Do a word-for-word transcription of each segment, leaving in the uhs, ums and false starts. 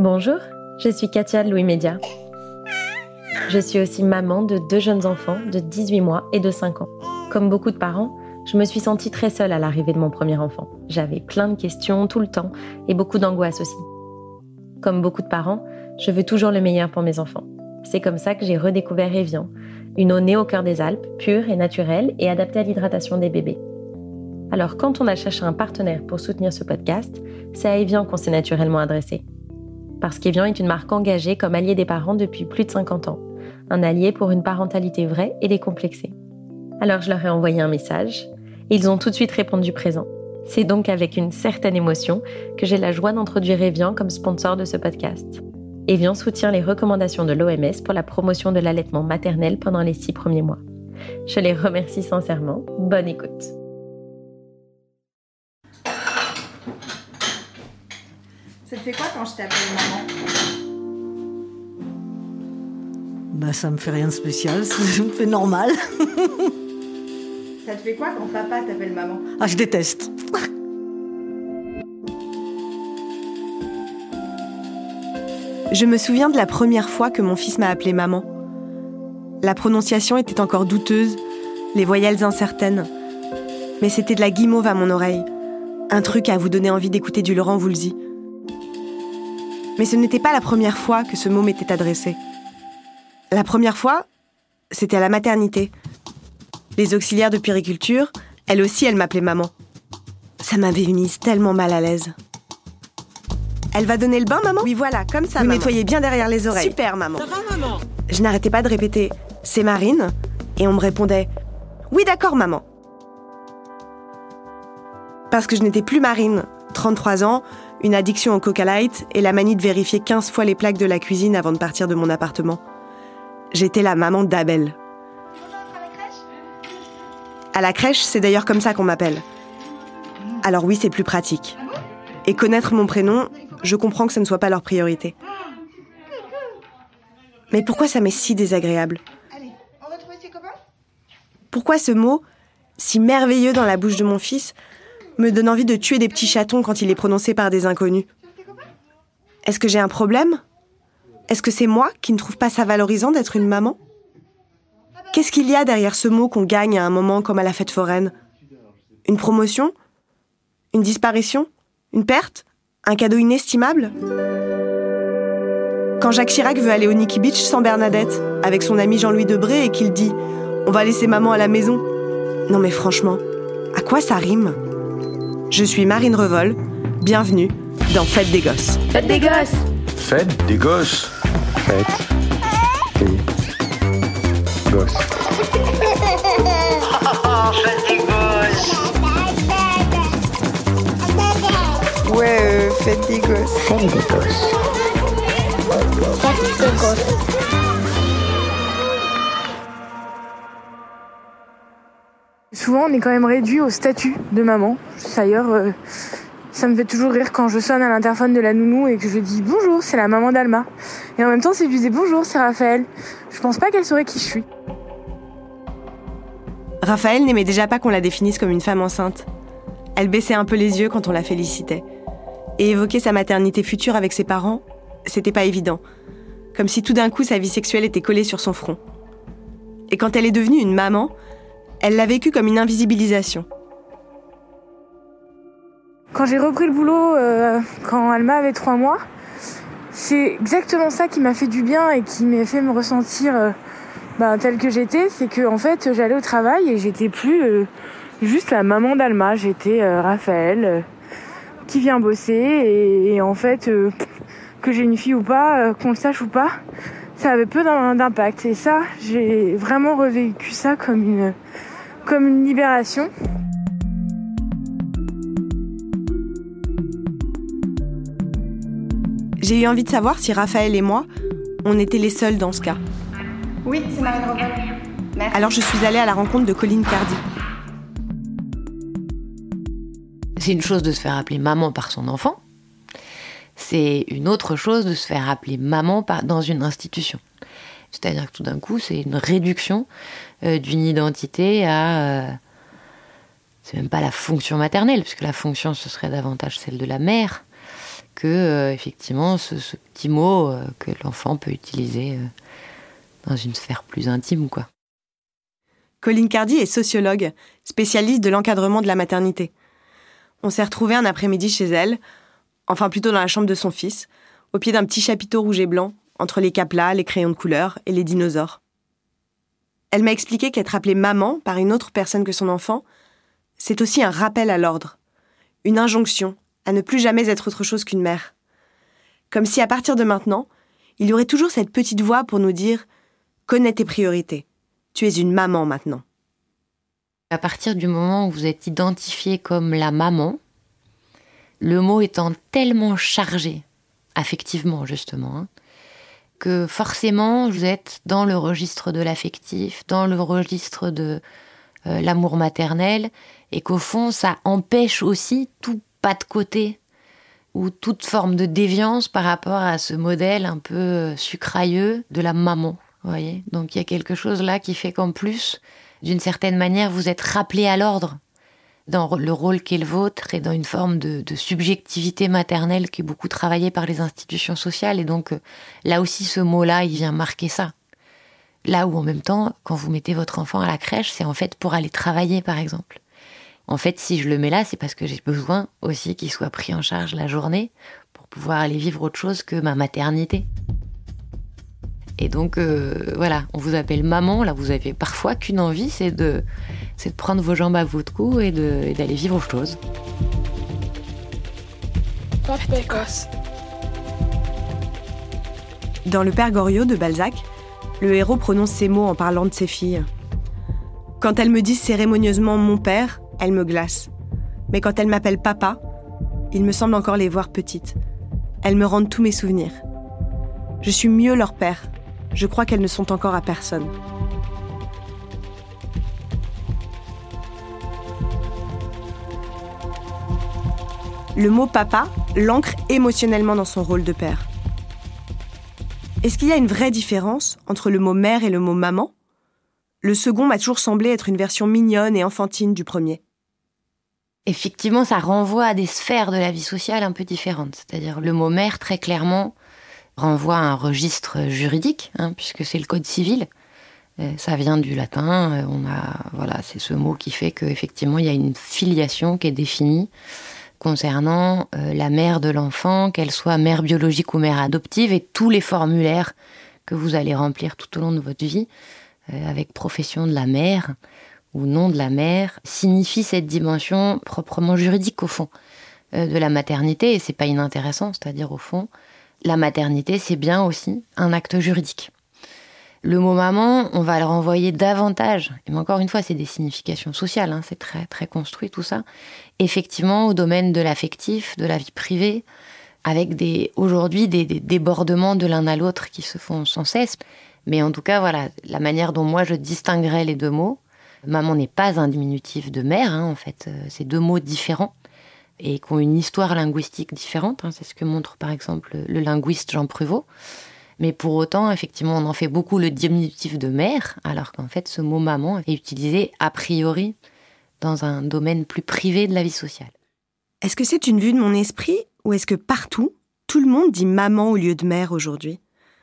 Bonjour, je suis Katia de Louis Média. Je suis aussi maman de deux jeunes enfants de dix-huit mois et de cinq ans. Comme beaucoup de parents, je me suis sentie très seule à l'arrivée de mon premier enfant. J'avais plein de questions tout le temps et beaucoup d'angoisse aussi. Comme beaucoup de parents, je veux toujours le meilleur pour mes enfants. C'est comme ça que j'ai redécouvert Evian, une eau née au cœur des Alpes, pure et naturelle et adaptée à l'hydratation des bébés. Alors quand on a cherché un partenaire pour soutenir ce podcast, c'est à Evian qu'on s'est naturellement adressé. Parce qu'Evian est une marque engagée comme allié des parents depuis plus de cinquante ans. Un allié pour une parentalité vraie et décomplexée. Alors je leur ai envoyé un message et ils ont tout de suite répondu présent. C'est donc avec une certaine émotion que j'ai la joie d'introduire Evian comme sponsor de ce podcast. Evian soutient les recommandations de l'O M S pour la promotion de l'allaitement maternel pendant les six premiers mois. Je les remercie sincèrement. Bonne écoute. Ça te fait quoi quand je t'appelle maman ? Bah ça me fait rien de spécial, ça me fait normal. Ça te fait quoi quand papa t'appelle maman ? Ah, je déteste. Je me souviens de la première fois que mon fils m'a appelée maman. La prononciation était encore douteuse, les voyelles incertaines. Mais c'était de la guimauve à mon oreille. Un truc à vous donner envie d'écouter du Laurent Voulzy. Mais ce n'était pas la première fois que ce mot m'était adressé. La première fois, c'était à la maternité. Les auxiliaires de puériculture, elle aussi, elle m'appelait maman. Ça m'avait mise tellement mal à l'aise. Elle va donner le bain, maman ? Oui, voilà, comme ça, Vous maman. Nettoyez bien derrière les oreilles. Super, maman. Ça va, maman ? Je n'arrêtais pas de répéter « C'est Marine ?» et on me répondait « Oui, d'accord, maman. » Parce que je n'étais plus Marine, trente-trois ans, une addiction au Coca Light et la manie de vérifier quinze fois les plaques de la cuisine avant de partir de mon appartement. J'étais la maman d'Abel. À la crèche, c'est d'ailleurs comme ça qu'on m'appelle. Alors oui, c'est plus pratique. Et connaître mon prénom, je comprends que ça ne soit pas leur priorité. Mais pourquoi ça m'est si désagréable ? Pourquoi ce mot, si merveilleux dans la bouche de mon fils, me donne envie de tuer des petits chatons quand il est prononcé par des inconnus ? Est-ce que j'ai un problème ? Est-ce que c'est moi qui ne trouve pas ça valorisant d'être une maman ? Qu'est-ce qu'il y a derrière ce mot qu'on gagne à un moment comme à la fête foraine ? Une promotion ? Une disparition ? Une perte ? Un cadeau inestimable ? Quand Jacques Chirac veut aller au Nikki Beach sans Bernadette, avec son ami Jean-Louis Debré, et qu'il dit « On va laisser maman à la maison ». Non mais franchement, à quoi ça rime ? Je suis Marine Revol, bienvenue dans Fête des Gosses. Fête des Gosses ! Fête des Gosses. Fête des Gosses. Fête des Gosses. Ouais, euh, fête des gosses. Fête des Gosses. Fête des Gosses. Souvent, on est quand même réduit au statut de maman. D'ailleurs, euh, ça me fait toujours rire quand je sonne à l'interphone de la nounou et que je dis « Bonjour, c'est la maman d'Alma ». Et en même temps, si je lui dis « Bonjour, c'est Raphaël », je pense pas qu'elle saurait qui je suis. Raphaël n'aimait déjà pas qu'on la définisse comme une femme enceinte. Elle baissait un peu les yeux quand on la félicitait. Et évoquer sa maternité future avec ses parents, c'était pas évident. Comme si tout d'un coup sa vie sexuelle était collée sur son front. Et quand elle est devenue une maman, elle l'a vécu comme une invisibilisation. Quand j'ai repris le boulot, euh, quand Alma avait trois mois, c'est exactement ça qui m'a fait du bien et qui m'a fait me ressentir euh, bah, telle que j'étais. C'est que en fait, j'allais au travail et j'étais plus euh, juste la maman d'Alma. J'étais euh, Raphaël, euh, qui vient bosser et, et en fait, euh, que j'ai une fille ou pas, euh, qu'on le sache ou pas, ça avait peu d'impact. Et ça, j'ai vraiment revécu ça comme une, comme une libération. J'ai eu envie de savoir si Raphaël et moi, on était les seuls dans ce cas. Oui, c'est Marine Revol. Merci. Alors je suis allée à la rencontre de Colline Cardi. C'est une chose de se faire appeler maman par son enfant. C'est une autre chose de se faire appeler maman par, dans une institution. C'est-à-dire que tout d'un coup, c'est une réduction euh, d'une identité à... Euh, c'est même pas la fonction maternelle, puisque la fonction, ce serait davantage celle de la mère, que, euh, effectivement, ce, ce petit mot euh, que l'enfant peut utiliser euh, dans une sphère plus intime, quoi. Colline Cardy est sociologue, spécialiste de l'encadrement de la maternité. On s'est retrouvés un après-midi chez elle, enfin plutôt dans la chambre de son fils, au pied d'un petit chapiteau rouge et blanc, entre les caplas, les crayons de couleur et les dinosaures. Elle m'a expliqué qu'être appelée maman par une autre personne que son enfant, c'est aussi un rappel à l'ordre, une injonction à ne plus jamais être autre chose qu'une mère. Comme si à partir de maintenant, il y aurait toujours cette petite voix pour nous dire « Connais tes priorités, tu es une maman maintenant ». À partir du moment où vous êtes identifié comme la maman, le mot étant tellement chargé, affectivement justement, hein, que forcément vous êtes dans le registre de l'affectif, dans le registre de euh, l'amour maternel, et qu'au fond ça empêche aussi tout pas de côté ou toute forme de déviance par rapport à ce modèle un peu sucrailleux de la maman. Vous voyez ? Donc il y a quelque chose là qui fait qu'en plus, d'une certaine manière, vous êtes rappelé à l'ordre dans le rôle qui est le vôtre et dans une forme de, de subjectivité maternelle qui est beaucoup travaillée par les institutions sociales. Et donc, là aussi, ce mot-là, il vient marquer ça. Là où, en même temps, quand vous mettez votre enfant à la crèche, c'est en fait pour aller travailler, par exemple. En fait, si je le mets là, c'est parce que j'ai besoin aussi qu'il soit pris en charge la journée pour pouvoir aller vivre autre chose que ma maternité. Et donc, euh, voilà, on vous appelle maman. Là, vous avez parfois qu'une envie, c'est de, c'est de prendre vos jambes à votre cou et, de, et d'aller vivre autre chose. Dans Le Père Goriot de Balzac, le héros prononce ces mots en parlant de ses filles. Quand elles me disent cérémonieusement « mon père », elles me glacent. Mais quand elles m'appellent « papa », il me semble encore les voir petites. Elles me rendent tous mes souvenirs. Je suis mieux leur père. Je crois qu'elles ne sont encore à personne. Le mot « papa » l'ancre émotionnellement dans son rôle de père. Est-ce qu'il y a une vraie différence entre le mot « mère » et le mot « maman » ? Le second m'a toujours semblé être une version mignonne et enfantine du premier. Effectivement, ça renvoie à des sphères de la vie sociale un peu différentes. C'est-à-dire le mot « mère », très clairement, renvoie à un registre juridique, hein, puisque c'est le code civil. Euh, ça vient du latin. Euh, on a, voilà, c'est ce mot qui fait qu'effectivement, il y a une filiation qui est définie concernant euh, la mère de l'enfant, qu'elle soit mère biologique ou mère adoptive, et tous les formulaires que vous allez remplir tout au long de votre vie, euh, avec profession de la mère ou nom de la mère, signifie cette dimension proprement juridique, au fond, euh, de la maternité, et c'est pas inintéressant, c'est-à-dire, au fond, la maternité, c'est bien aussi un acte juridique. Le mot maman, on va le renvoyer davantage, et encore une fois, c'est des significations sociales, hein, c'est très, très construit tout ça, effectivement au domaine de l'affectif, de la vie privée, avec des, aujourd'hui des, des débordements de l'un à l'autre qui se font sans cesse. Mais en tout cas, voilà, la manière dont moi je distinguerais les deux mots, maman n'est pas un diminutif de mère, hein, en fait, c'est deux mots différents, et qui ont une histoire linguistique différente, hein, c'est ce que montre par exemple le linguiste Jean Pruvot. Mais pour autant, effectivement, on en fait beaucoup le diminutif de mère, alors qu'en fait, ce mot maman est utilisé a priori dans un domaine plus privé de la vie sociale. Est-ce que c'est une vue de mon esprit, ou est-ce que partout, tout le monde dit maman au lieu de mère aujourd'hui ?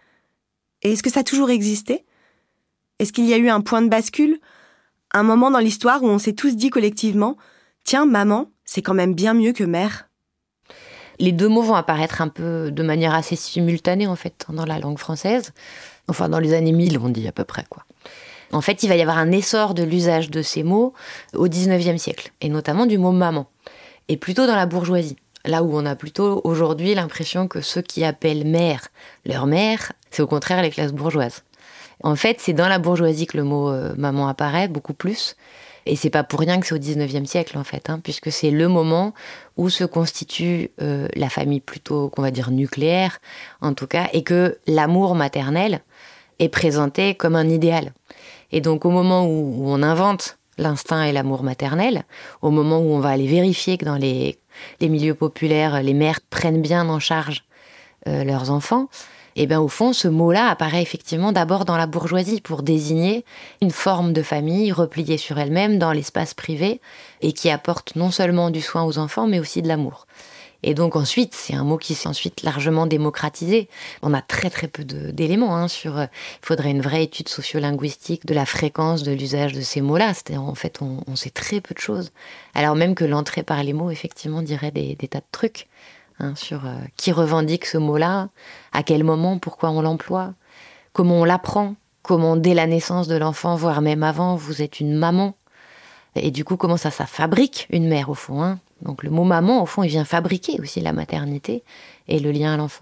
Et est-ce que ça a toujours existé ? Est-ce qu'il y a eu un point de bascule ? Un moment dans l'histoire où on s'est tous dit collectivement « Tiens, maman, c'est quand même bien mieux que mère ». Les deux mots vont apparaître un peu de manière assez simultanée, en fait, dans la langue française. Enfin, dans les années mille, on dit à peu près, quoi. En fait, il va y avoir un essor de l'usage de ces mots au dix-neuvième siècle, et notamment du mot « maman », et plutôt dans la bourgeoisie. Là où on a plutôt, aujourd'hui, l'impression que ceux qui appellent mère leur mère, c'est au contraire les classes bourgeoises. En fait, c'est dans la bourgeoisie que le mot euh, « maman » apparaît, beaucoup plus. Et c'est pas pour rien que c'est au dix-neuvième siècle, en fait, hein, puisque c'est le moment où se constitue euh, la famille plutôt, qu'on va dire, nucléaire, en tout cas, et que l'amour maternel est présenté comme un idéal. Et donc, au moment où, où on invente l'instinct et l'amour maternel, au moment où on va aller vérifier que dans les, les milieux populaires, les mères prennent bien en charge euh, leurs enfants, et bien au fond, ce mot-là apparaît effectivement d'abord dans la bourgeoisie pour désigner une forme de famille repliée sur elle-même dans l'espace privé et qui apporte non seulement du soin aux enfants, mais aussi de l'amour. Et donc ensuite, c'est un mot qui s'est ensuite largement démocratisé. On a très très peu de, d'éléments hein, sur... Il euh, faudrait une vraie étude sociolinguistique de la fréquence de l'usage de ces mots-là. C'est-à-dire, en fait, on, on sait très peu de choses. Alors même que l'entrée par les mots, effectivement, dirait des, des tas de trucs hein, sur euh, qui revendique ce mot-là, à quel moment, pourquoi on l'emploie, comment on l'apprend, comment dès la naissance de l'enfant, voire même avant, vous êtes une maman. Et du coup, comment ça, ça fabrique une mère, au fond hein. Donc le mot maman, au fond, il vient fabriquer aussi la maternité et le lien à l'enfant.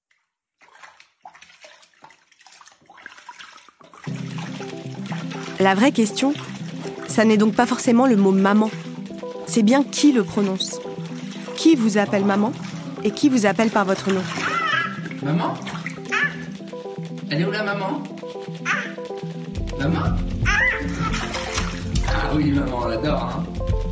La vraie question, ça n'est donc pas forcément le mot maman. C'est bien qui le prononce. Qui vous appelle maman et qui vous appelle par votre nom. Maman ? Elle est où la maman ? Maman ? Ah oui, maman, on l'adore, hein.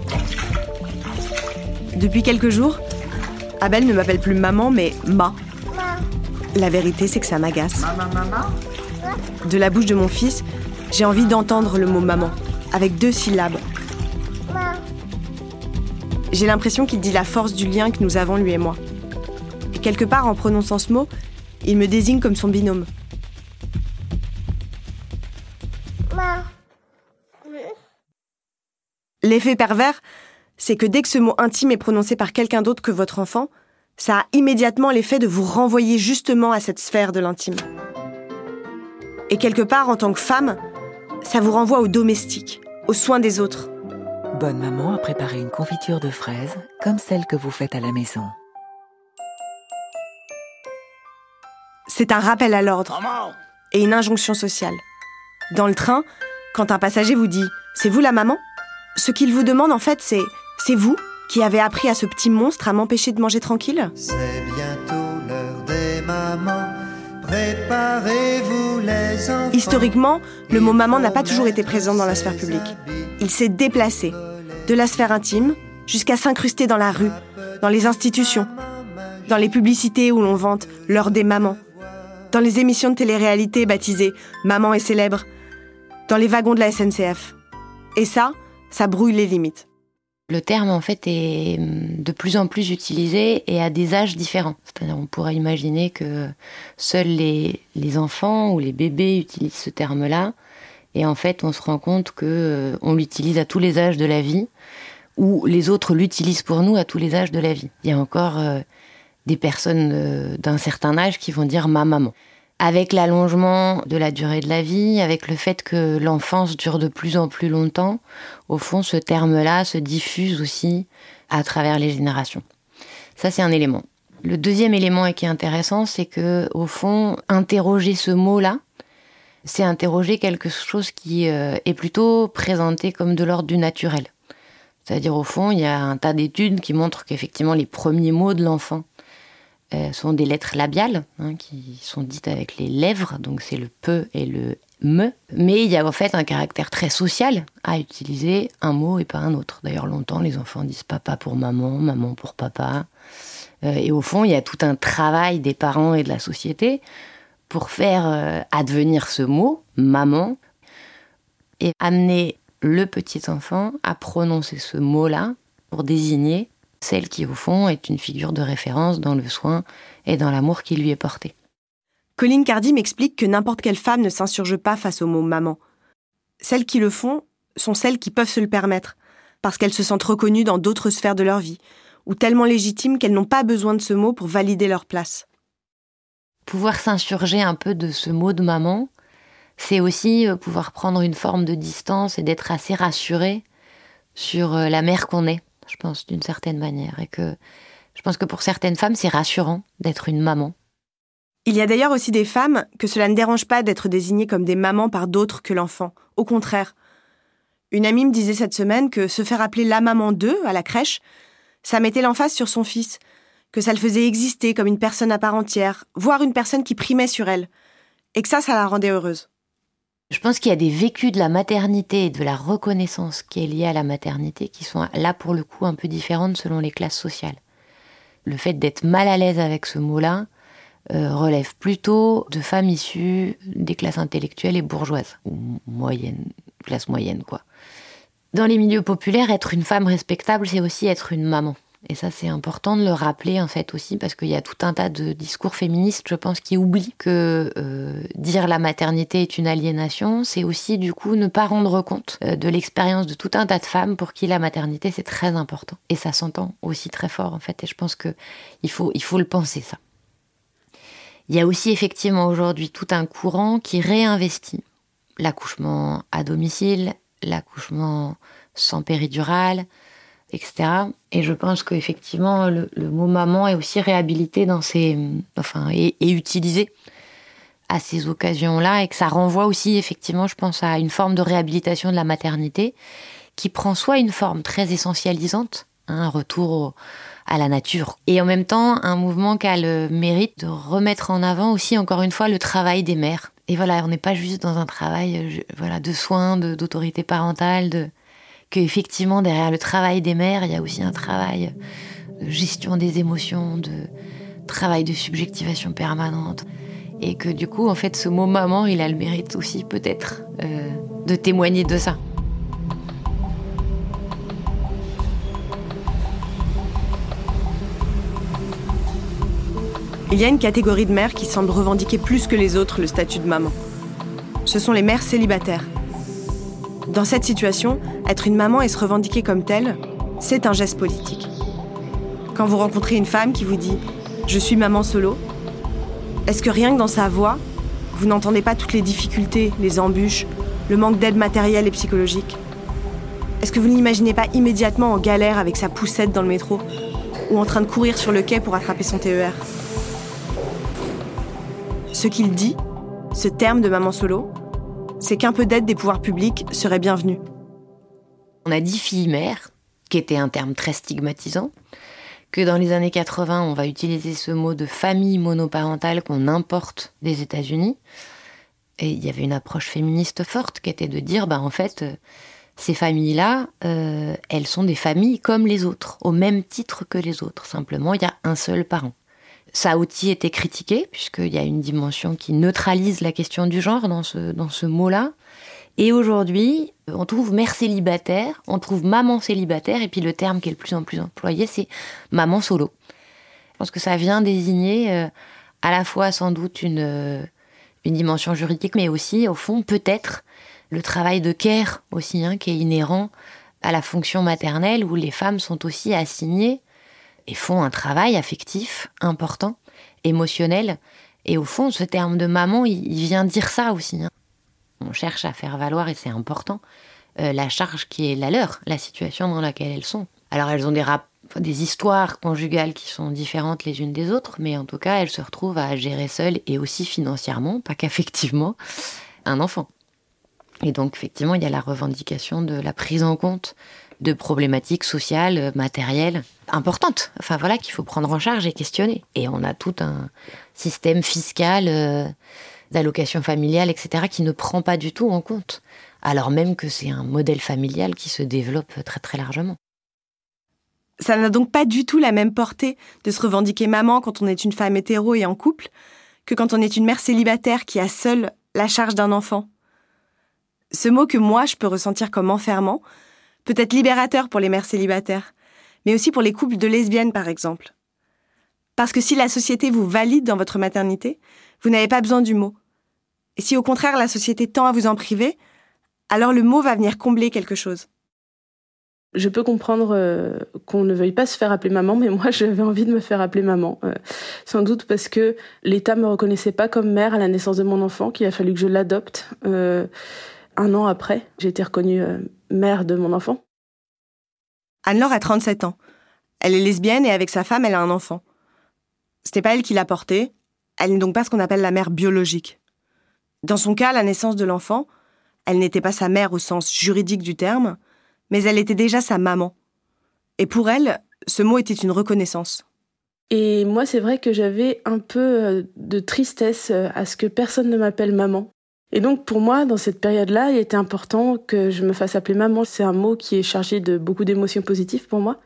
Depuis quelques jours, Abel ne m'appelle plus maman, mais ma. La vérité, c'est que ça m'agace. Maman, maman. De la bouche de mon fils, j'ai envie d'entendre le mot maman, avec deux syllabes. J'ai l'impression qu'il dit la force du lien que nous avons, lui et moi. Et quelque part, en prononçant ce mot, il me désigne comme son binôme. L'effet pervers, c'est que dès que ce mot intime est prononcé par quelqu'un d'autre que votre enfant, ça a immédiatement l'effet de vous renvoyer justement à cette sphère de l'intime. Et quelque part, en tant que femme, ça vous renvoie au domestique, aux soins des autres. Bonne maman a préparé une confiture de fraises, comme celle que vous faites à la maison. C'est un rappel à l'ordre et une injonction sociale. Dans le train, quand un passager vous dit « C'est vous la maman ?», ce qu'il vous demande en fait, c'est « C'est vous qui avez appris à ce petit monstre à m'empêcher de manger tranquille ?» C'est bientôt l'heure des mamans, préparez-vous les enfants. Historiquement, le mot maman n'a pas toujours été présent dans la sphère publique. Il s'est déplacé, de la sphère intime jusqu'à s'incruster dans la rue, dans les institutions, dans les publicités où l'on vante l'heure des mamans, dans les émissions de télé-réalité baptisées « Maman est célèbre », dans les wagons de la S N C F. Et ça, ça brouille les limites. Le terme, en fait, est de plus en plus utilisé et à des âges différents. C'est-à-dire, on pourrait imaginer que seuls les, les enfants ou les bébés utilisent ce terme-là. Et en fait, on se rend compte qu'on euh, l'utilise à tous les âges de la vie, ou les autres l'utilisent pour nous à tous les âges de la vie. Il y a encore euh, des personnes euh, d'un certain âge qui vont dire « ma maman ». Avec l'allongement de la durée de la vie, avec le fait que l'enfance dure de plus en plus longtemps, au fond, ce terme-là se diffuse aussi à travers les générations. Ça, c'est un élément. Le deuxième élément et qui est intéressant, c'est que, au fond, interroger ce mot-là, c'est interroger quelque chose qui euh, est plutôt présenté comme de l'ordre du naturel. C'est-à-dire, au fond, il y a un tas d'études qui montrent qu'effectivement, les premiers mots de l'enfant euh, sont des lettres labiales, hein, qui sont dites avec les lèvres, donc c'est le pe et le me. Mais il y a en fait un caractère très social à utiliser un mot et pas un autre. D'ailleurs, longtemps, les enfants disent papa pour maman, maman pour papa. Euh, et au fond, il y a tout un travail des parents et de la société pour faire euh, advenir ce mot, maman, et amener le petit enfant à prononcer ce mot-là pour désigner celle qui, au fond, est une figure de référence dans le soin et dans l'amour qui lui est porté. Colline Cardy m'explique que n'importe quelle femme ne s'insurge pas face au mot « maman ». Celles qui le font sont celles qui peuvent se le permettre, parce qu'elles se sentent reconnues dans d'autres sphères de leur vie, ou tellement légitimes qu'elles n'ont pas besoin de ce mot pour valider leur place. Pouvoir s'insurger un peu de ce mot de maman, c'est aussi pouvoir prendre une forme de distance et d'être assez rassuré sur la mère qu'on est, je pense, d'une certaine manière. Et que je pense que pour certaines femmes, c'est rassurant d'être une maman. Il y a d'ailleurs aussi des femmes que cela ne dérange pas d'être désignées comme des mamans par d'autres que l'enfant. Au contraire. Une amie me disait cette semaine que se faire appeler la maman d'eux à la crèche, ça mettait l'emphase sur son fils, que ça le faisait exister comme une personne à part entière, voire une personne qui primait sur elle, et que ça, ça la rendait heureuse. Je pense qu'il y a des vécus de la maternité et de la reconnaissance qui est liée à la maternité qui sont là, pour le coup, un peu différentes selon les classes sociales. Le fait d'être mal à l'aise avec ce mot-là euh, relève plutôt de femmes issues des classes intellectuelles et bourgeoises, ou moyennes, classe moyenne, quoi. Dans les milieux populaires, être une femme respectable, c'est aussi être une maman. Et ça, c'est important de le rappeler, en fait, aussi, parce qu'il y a tout un tas de discours féministes, je pense, qui oublient que euh, dire la maternité est une aliénation, c'est aussi, du coup, ne pas rendre compte euh, de l'expérience de tout un tas de femmes pour qui la maternité, c'est très important. Et ça s'entend aussi très fort, en fait. Et je pense qu'il faut, il faut le penser, ça. Il y a aussi, effectivement, aujourd'hui, tout un courant qui réinvestit l'accouchement à domicile, l'accouchement sans péridurale, et cetera. Et je pense qu'effectivement, le, le mot maman est aussi réhabilité dans ces, enfin, et, et utilisé à ces occasions-là, et que ça renvoie aussi, effectivement, je pense, à une forme de réhabilitation de la maternité qui prend soit une forme très essentialisante, hein, un retour au, à la nature, et en même temps, un mouvement qui a le mérite de remettre en avant aussi, encore une fois, le travail des mères. Et voilà, on n'est pas juste dans un travail voilà, de soins, de, d'autorité parentale, de... qu'effectivement, derrière le travail des mères, il y a aussi un travail de gestion des émotions, de travail de subjectivation permanente. Et que du coup, en fait, ce mot « maman », il a le mérite aussi, peut-être, euh, de témoigner de ça. Il y a une catégorie de mères qui semble revendiquer plus que les autres le statut de maman. Ce sont les mères célibataires. Dans cette situation, être une maman et se revendiquer comme telle, c'est un geste politique. Quand vous rencontrez une femme qui vous dit « je suis maman solo », est-ce que rien que dans sa voix, vous n'entendez pas toutes les difficultés, les embûches, le manque d'aide matérielle et psychologique ? Est-ce que vous ne l'imaginez pas immédiatement en galère avec sa poussette dans le métro ou en train de courir sur le quai pour attraper son T E R ? Ce qu'il dit, ce terme de maman solo, c'est qu'un peu d'aide des pouvoirs publics serait bienvenu. On a dit fille-mère, qui était un terme très stigmatisant, que dans les années quatre-vingts, on va utiliser ce mot de famille monoparentale qu'on importe des États-Unis. Et il y avait une approche féministe forte qui était de dire, bah, en fait, euh, ces familles-là, euh, elles sont des familles comme les autres, au même titre que les autres. Simplement, il y a un seul parent. Ça a aussi été critiqué, puisqu'il y a une dimension qui neutralise la question du genre dans ce, dans ce mot-là. Et aujourd'hui, on trouve mère célibataire, on trouve maman célibataire, et puis le terme qui est le plus en plus employé, c'est maman solo. Je pense que ça vient désigner euh, à la fois sans doute une, euh, une dimension juridique, mais aussi, au fond, peut-être le travail de care aussi, hein, qui est inhérent à la fonction maternelle, où les femmes sont aussi assignées et font un travail affectif important, émotionnel. Et au fond, ce terme de maman, il, il vient dire ça aussi. Hein. On cherche à faire valoir, et c'est important, euh, la charge qui est la leur, la situation dans laquelle elles sont. Alors elles ont des, rap- des histoires conjugales qui sont différentes les unes des autres, mais en tout cas, elles se retrouvent à gérer seules, et aussi financièrement, pas qu'affectivement, un enfant. Et donc, effectivement, il y a la revendication de la prise en compte de problématiques sociales, matérielles, importantes. Enfin voilà, qu'il faut prendre en charge et questionner. Et on a tout un système fiscal, euh, d'allocation familiale, et cetera, qui ne prend pas du tout en compte. Alors même que c'est un modèle familial qui se développe très très largement. Ça n'a donc pas du tout la même portée de se revendiquer maman quand on est une femme hétéro et en couple, que quand on est une mère célibataire qui a seule la charge d'un enfant. Ce mot que moi, je peux ressentir comme enfermant, peut être libérateur pour les mères célibataires, mais aussi pour les couples de lesbiennes, par exemple. Parce que si la société vous valide dans votre maternité, vous n'avez pas besoin du mot. Et si au contraire la société tend à vous en priver, alors le mot va venir combler quelque chose. Je peux comprendre euh, qu'on ne veuille pas se faire appeler maman, mais moi j'avais envie de me faire appeler maman. Euh, sans doute parce que l'État me reconnaissait pas comme mère à la naissance de mon enfant, qu'il a fallu que je l'adopte. Euh, un an après, j'ai été reconnue euh, mère de mon enfant. Anne-Laure a trente-sept ans. Elle est lesbienne et avec sa femme, elle a un enfant. C'était pas elle qui l'a porté. Elle n'est donc pas ce qu'on appelle la mère biologique. Dans son cas, la naissance de l'enfant, elle n'était pas sa mère au sens juridique du terme, mais elle était déjà sa maman. Et pour elle, ce mot était une reconnaissance. Et moi, c'est vrai que j'avais un peu de tristesse à ce que personne ne m'appelle maman. Et donc, pour moi, dans cette période-là, il était important que je me fasse appeler maman. C'est un mot qui est chargé de beaucoup d'émotions positives pour moi.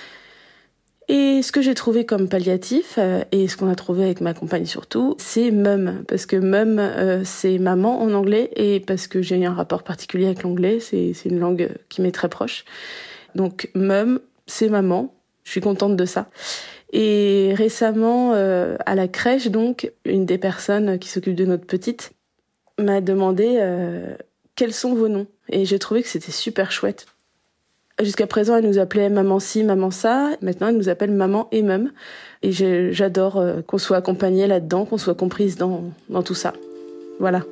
Et ce que j'ai trouvé comme palliatif, euh, et ce qu'on a trouvé avec ma compagne surtout, c'est mum. Parce que mum, euh, c'est maman en anglais, et parce que j'ai un rapport particulier avec l'anglais, c'est, c'est une langue qui m'est très proche. Donc mum, c'est maman, Je suis contente de ça. Et récemment, euh, à la crèche, donc, une des personnes qui s'occupe de notre petite m'a demandé euh, quels sont vos noms. Et j'ai trouvé que c'était super chouette. Jusqu'à présent, elle nous appelait maman ci, maman ça. Maintenant, elle nous appelle maman et mum. Et je, j'adore euh, qu'on soit accompagnée là-dedans, qu'on soit comprise dans, dans tout ça. Voilà.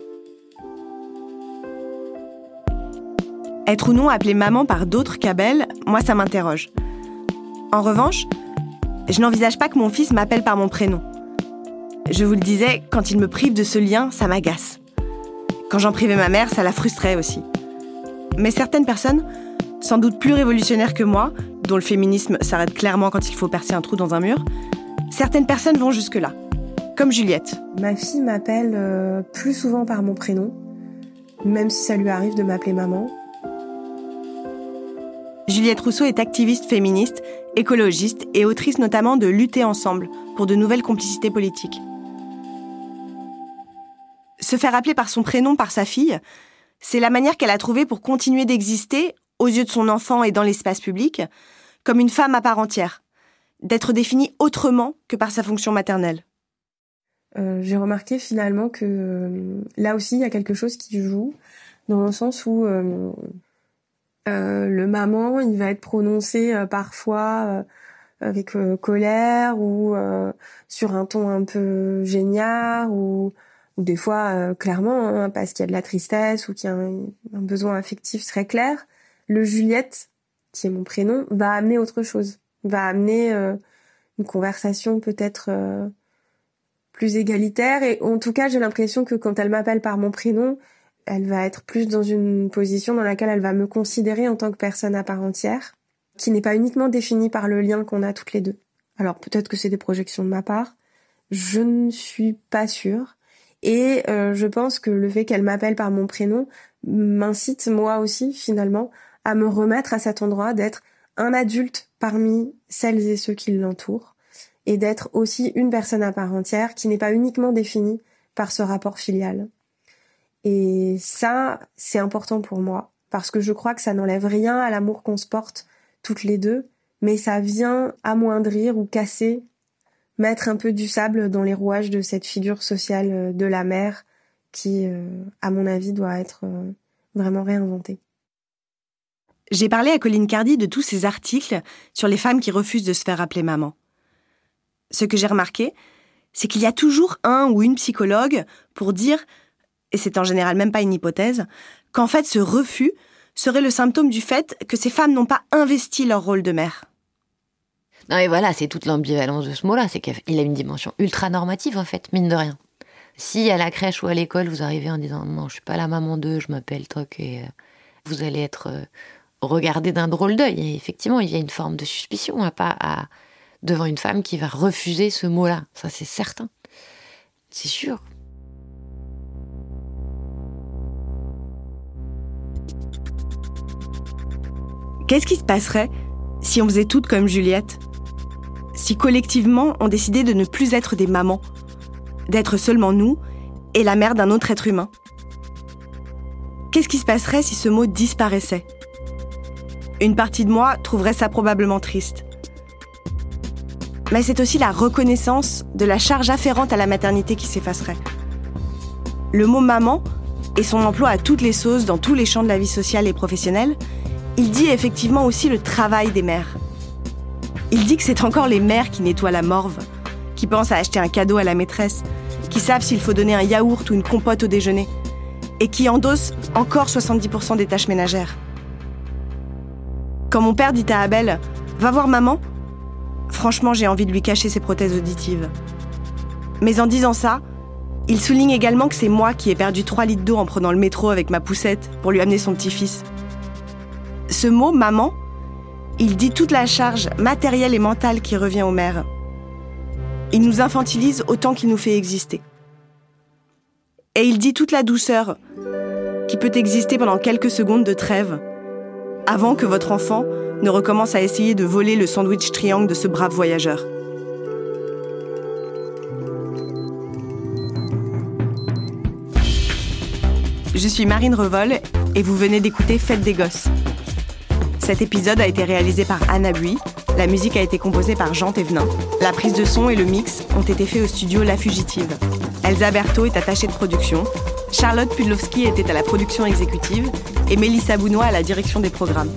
Être ou non appelée maman par d'autres qu'Abel, moi, ça m'interroge. En revanche, je n'envisage pas que mon fils m'appelle par mon prénom. Je vous le disais, quand il me prive de ce lien, ça m'agace. Quand j'en privais ma mère, ça la frustrait aussi. Mais certaines personnes, sans doute plus révolutionnaires que moi, dont le féminisme s'arrête clairement quand il faut percer un trou dans un mur, certaines personnes vont jusque-là. Comme Juliette. Ma fille m'appelle euh, plus souvent par mon prénom, même si ça lui arrive de m'appeler maman. Juliette Rousseau est activiste féministe, écologiste et autrice notamment de Lutter ensemble pour de nouvelles complicités politiques. Se faire appeler par son prénom par sa fille, c'est la manière qu'elle a trouvée pour continuer d'exister, aux yeux de son enfant et dans l'espace public, comme une femme à part entière, d'être définie autrement que par sa fonction maternelle. Euh, j'ai remarqué finalement que euh, là aussi, il y a quelque chose qui joue, dans le sens où euh, euh, le maman, il va être prononcé euh, parfois euh, avec euh, colère ou euh, sur un ton un peu géniard ou, ou des fois euh, clairement hein, parce qu'il y a de la tristesse ou qu'il y a un, un besoin affectif très clair. Le Juliette, qui est mon prénom, va amener autre chose, va amener euh, une conversation peut-être euh, plus égalitaire. Et en tout cas, j'ai l'impression que quand elle m'appelle par mon prénom, elle va être plus dans une position dans laquelle elle va me considérer en tant que personne à part entière, qui n'est pas uniquement définie par le lien qu'on a toutes les deux. Alors peut-être que c'est des projections de ma part, je ne suis pas sûre. Et euh, je pense que le fait qu'elle m'appelle par mon prénom m'incite moi aussi finalement à me remettre à cet endroit, d'être un adulte parmi celles et ceux qui l'entourent, et d'être aussi une personne à part entière qui n'est pas uniquement définie par ce rapport filial. Et ça, c'est important pour moi, parce que je crois que ça n'enlève rien à l'amour qu'on se porte toutes les deux, mais ça vient amoindrir ou casser, mettre un peu du sable dans les rouages de cette figure sociale de la mère qui, à mon avis, doit être vraiment réinventée. J'ai parlé à Colline Cardy de tous ces articles sur les femmes qui refusent de se faire appeler maman. Ce que j'ai remarqué, c'est qu'il y a toujours un ou une psychologue pour dire, et c'est en général même pas une hypothèse, qu'en fait ce refus serait le symptôme du fait que ces femmes n'ont pas investi leur rôle de mère. Non mais voilà, c'est toute l'ambivalence de ce mot-là, c'est qu'il a une dimension ultra normative en fait, mine de rien. Si à la crèche ou à l'école vous arrivez en disant « Non, je suis pas la maman d'eux, je m'appelle Toc » et euh, vous allez être euh, regardé d'un drôle d'œil. Et effectivement, il y a une forme de suspicion à pas à, devant une femme qui va refuser ce mot-là. Ça, c'est certain. C'est sûr. Qu'est-ce qui se passerait si on faisait toutes comme Juliette ? Si collectivement, on décidait de ne plus être des mamans, d'être seulement nous et la mère d'un autre être humain ? Qu'est-ce qui se passerait si ce mot disparaissait ? Une partie de moi trouverait ça probablement triste. Mais c'est aussi la reconnaissance de la charge afférente à la maternité qui s'effacerait. Le mot « maman » et son emploi à toutes les sauces dans tous les champs de la vie sociale et professionnelle, il dit effectivement aussi le travail des mères. Il dit que c'est encore les mères qui nettoient la morve, qui pensent à acheter un cadeau à la maîtresse, qui savent s'il faut donner un yaourt ou une compote au déjeuner, et qui endossent encore soixante-dix pour cent des tâches ménagères. Quand mon père dit à Abel « Va voir maman », franchement, j'ai envie de lui cacher ses prothèses auditives. Mais en disant ça, il souligne également que c'est moi qui ai perdu trois litres d'eau en prenant le métro avec ma poussette pour lui amener son petit-fils. Ce mot « maman », il dit toute la charge matérielle et mentale qui revient aux mères. Il nous infantilise autant qu'il nous fait exister. Et il dit toute la douceur qui peut exister pendant quelques secondes de trêve, avant que votre enfant ne recommence à essayer de voler le sandwich triangle de ce brave voyageur. Je suis Marine Revol et vous venez d'écouter Fête des Gosses. Cet épisode a été réalisé par Anna Bui La musique a été composée par Jean Thévenin. La prise de son et le mix ont été faits au studio La Fugitive. Elsa Berthaud est attachée de production. Charlotte Pudlowski était à la production exécutive et Mélissa Bounois à la direction des programmes.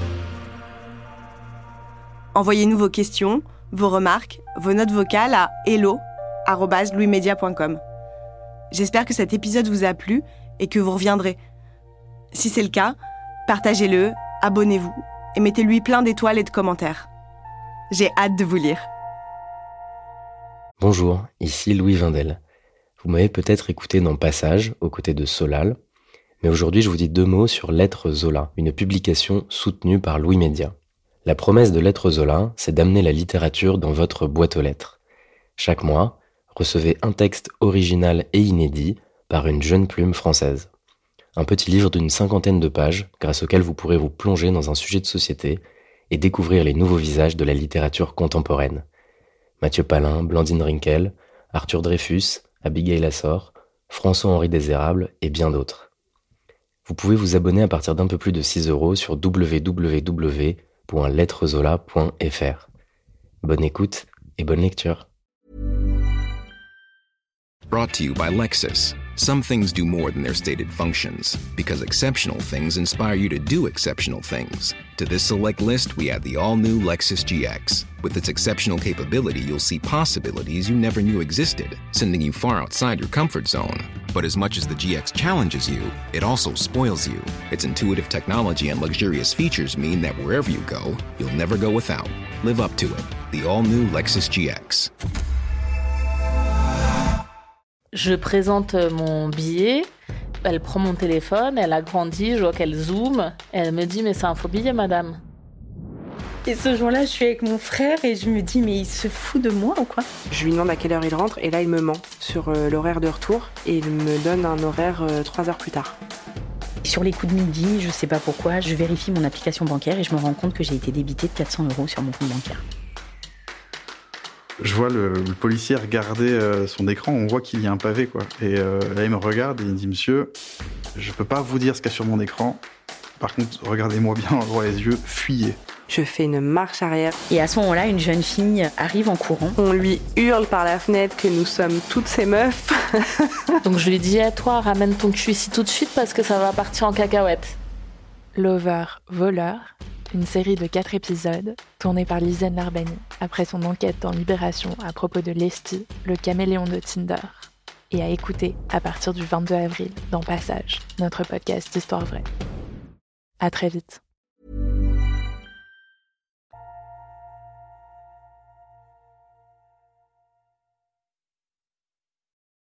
Envoyez-nous vos questions, vos remarques, vos notes vocales à hello arobase louis media point com. J'espère que cet épisode vous a plu et que vous reviendrez. Si c'est le cas, partagez-le, abonnez-vous et mettez-lui plein d'étoiles et de commentaires. J'ai hâte de vous lire. Bonjour, ici Louis Vindel. Vous m'avez peut-être écouté dans Passage, aux côtés de Solal, mais aujourd'hui je vous dis deux mots sur Lettres Zola, une publication soutenue par Louis Média. La promesse de Lettres Zola, c'est d'amener la littérature dans votre boîte aux lettres. Chaque mois, recevez un texte original et inédit par une jeune plume française. Un petit livre d'une cinquantaine de pages, grâce auquel vous pourrez vous plonger dans un sujet de société et découvrir les nouveaux visages de la littérature contemporaine. Mathieu Palin, Blandine Rinkel, Arthur Dreyfus, Abigail Assor, François-Henri Désérable et bien d'autres. Vous pouvez vous abonner à partir d'un peu plus de six euros sur w w w point lettres zola point f r. Bonne écoute et bonne lecture. Brought to you by Lexus. Some things do more than their stated functions, because exceptional things inspire you to do exceptional things. To this select list, we add the all-new Lexus G X. With its exceptional capability, you'll see possibilities you never knew existed, sending you far outside your comfort zone. But as much as the G X challenges you, it also spoils you. Its intuitive technology and luxurious features mean that wherever you go, you'll never go without. Live up to it. The all-new Lexus G X. Je présente mon billet, elle prend mon téléphone, elle agrandit, je vois qu'elle zoome, elle me dit « mais c'est un faux billet, madame ». Et ce jour-là, je suis avec mon frère et je me dis « mais il se fout de moi ou quoi ?» Je lui demande à quelle heure il rentre et là il me ment sur euh, l'horaire de retour et il me donne un horaire euh, trois heures plus tard. Sur les coups de midi, je sais pas pourquoi, je vérifie mon application bancaire et je me rends compte que j'ai été débitée de quatre cents euros sur mon compte bancaire. Je vois le, le policier regarder euh, son écran, on voit qu'il y a un pavé, quoi. Et euh, là, il me regarde et il me dit « Monsieur, je peux pas vous dire ce qu'il y a sur mon écran. Par contre, regardez-moi bien droit les yeux, fuyez. » Je fais une marche arrière. Et à ce moment-là, une jeune fille arrive en courant. On lui hurle par la fenêtre que nous sommes toutes ces meufs. Donc je lui dis « toi, ramène ton cul ici tout de suite parce que ça va partir en cacahuète. » Lover, voleur, une série de quatre épisodes tournée par Lisanne Larbani après son enquête dans Libération à propos de Lesty, le caméléon de Tinder, et à écouter à partir du vingt-deux avril dans Passage, notre podcast d'histoire vraie. À très vite.